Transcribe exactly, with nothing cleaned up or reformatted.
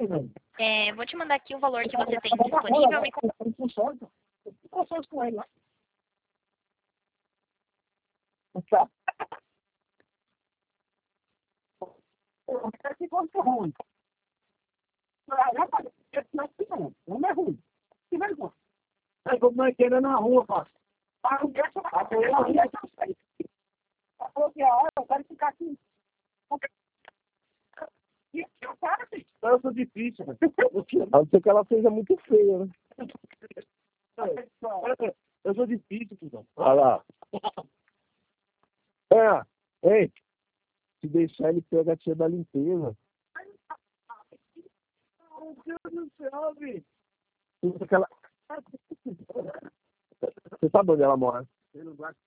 É, vou te mandar aqui o valor que você tem disponível. Me... Consulta com ele lá. Esse gosto ruim. Não é ruim. Que vergonha. Aí como é que era na rua, parceiro? Ah, não quer chamar. Até eu ia sair. Ela falou que, ó, eu quero ficar aqui. Eu quero, eu sou difícil, né? A não ser que ela seja muito feia, né? Eu sou difícil, Tuzão. Olha lá. É, ei, se deixar ele pega a tia da limpeza. Meu Deus do céu, bicho. Aquela... Você sabe onde ela mora? Eu não gosto.